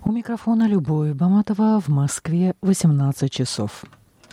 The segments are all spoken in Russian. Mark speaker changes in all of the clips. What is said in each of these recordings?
Speaker 1: У микрофона Любовь Баматова, в Москве 18 часов.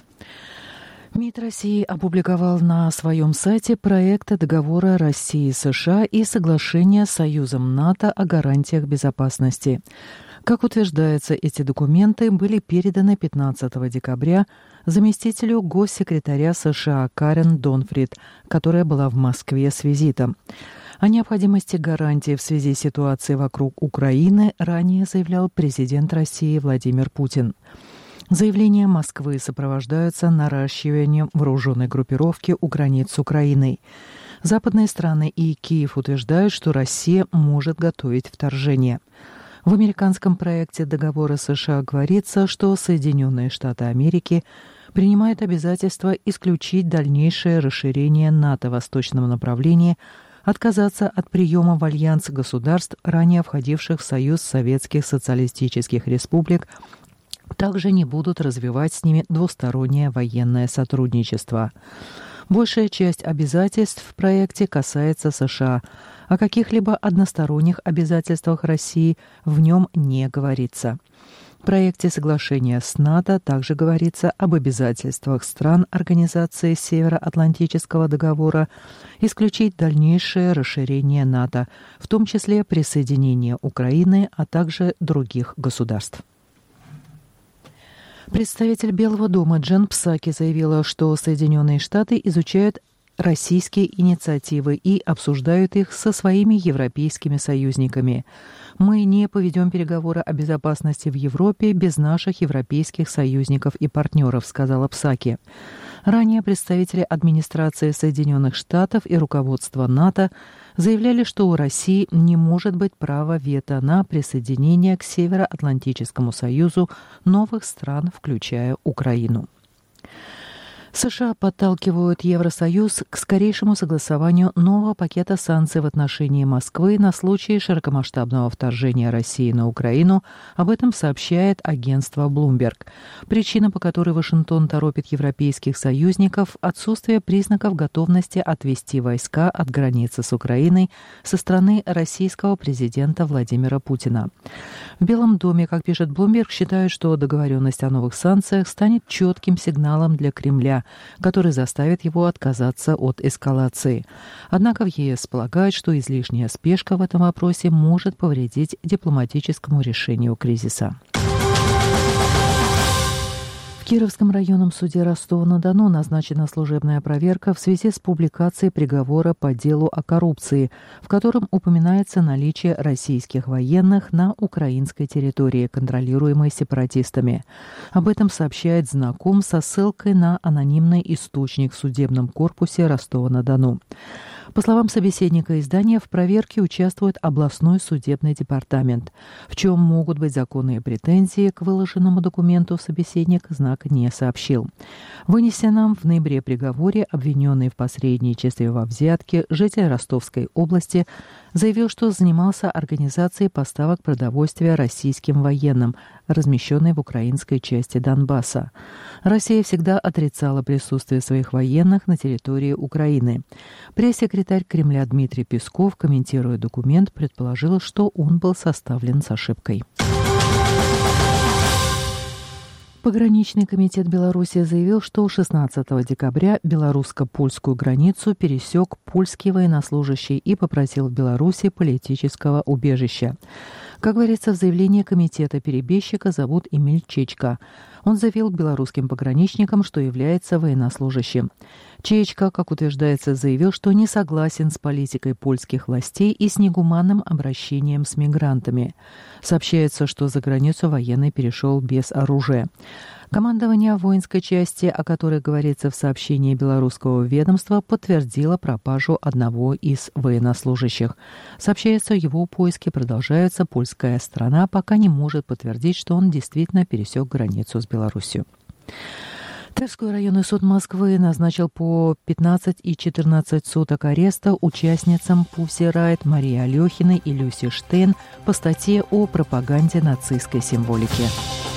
Speaker 1: МИД России опубликовал на своем сайте проект договора России и США и соглашения с Союзом НАТО о гарантиях безопасности. Как утверждается, эти документы были переданы 15 декабря заместителю госсекретаря США Карен Донфрид, которая была в Москве с визитом. О необходимости гарантий в связи с ситуацией вокруг Украины ранее заявлял президент России Владимир Путин. Заявления Москвы сопровождаются наращиванием вооруженной группировки у границ с Украиной. Западные страны и Киев утверждают, что Россия может готовить вторжение. В американском проекте договора США говорится, что Соединенные Штаты Америки принимают обязательство исключить дальнейшее расширение НАТО в восточном направлении, отказаться от приема в альянс государств, ранее входивших в Союз Советских Социалистических Республик, также не будут развивать с ними двустороннее военное сотрудничество. Большая часть обязательств в проекте касается США. О каких-либо односторонних обязательствах России в нем не говорится. В проекте соглашения с НАТО также говорится об обязательствах стран Организации Североатлантического договора исключить дальнейшее расширение НАТО, в том числе присоединение Украины, а также других государств. Представитель Белого дома Джен Псаки заявила, что Соединенные Штаты изучают российские инициативы и обсуждают их со своими европейскими союзниками. Мы не поведем переговоры о безопасности в Европе без наших европейских союзников и партнеров, сказала Псаки. Ранее представители администрации Соединенных Штатов и руководства НАТО заявляли, что у России не может быть права вето на присоединение к Североатлантическому союзу новых стран, включая Украину. США подталкивают Евросоюз к скорейшему согласованию нового пакета санкций в отношении Москвы на случай широкомасштабного вторжения России на Украину. Об этом сообщает агентство Bloomberg. Причина, по которой Вашингтон торопит европейских союзников – отсутствие признаков готовности отвести войска от границы с Украиной со стороны российского президента Владимира Путина. В Белом доме, как пишет Bloomberg, считают, что договоренность о новых санкциях станет четким сигналом для Кремля, который заставит его отказаться от эскалации. Однако в ЕС полагают, что излишняя спешка в этом вопросе может повредить дипломатическому решению кризиса. В Кировском районном суде Ростова-на-Дону назначена служебная проверка в связи с публикацией приговора по делу о коррупции, в котором упоминается наличие российских военных на украинской территории, контролируемой сепаратистами. Об этом сообщает знаком со ссылкой на анонимный источник в судебном корпусе Ростова-на-Дону. По словам собеседника издания, в проверке участвует областной судебный департамент. В чем могут быть законные претензии к выложенному документу, собеседник знак не сообщил. В вынесенном в ноябре приговоре обвиненный в посредничестве во взятке житель Ростовской области заявил, что занимался организацией поставок продовольствия российским военным, размещенной в украинской части Донбасса. Россия всегда отрицала присутствие своих военных на территории Украины. Пресс-секретарь Кремля Дмитрий Песков, комментируя документ, предположил, что он был составлен с ошибкой. Пограничный комитет Беларуси заявил, что 16 декабря белорусско-польскую границу пересек польский военнослужащий и попросил в Беларуси политического убежища. Как говорится в заявлении комитета, перебежчика зовут Эмиль Чечка. Он заявил белорусским пограничникам, что является военнослужащим. Чечка, как утверждается, заявил, что не согласен с политикой польских властей и с негуманным обращением с мигрантами. Сообщается, что за границу военный перешел без оружия. Командование воинской части, о которой говорится в сообщении белорусского ведомства, подтвердило пропажу одного из военнослужащих. Сообщается, его поиски продолжаются. Польская сторона пока не может подтвердить, что он действительно пересек границу с Беларусью. Тверской районный суд Москвы назначил по 15 и 14 суток ареста участницам Pussy Riot Марии Алехиной и Люси Штейн по статье о пропаганде нацистской символики.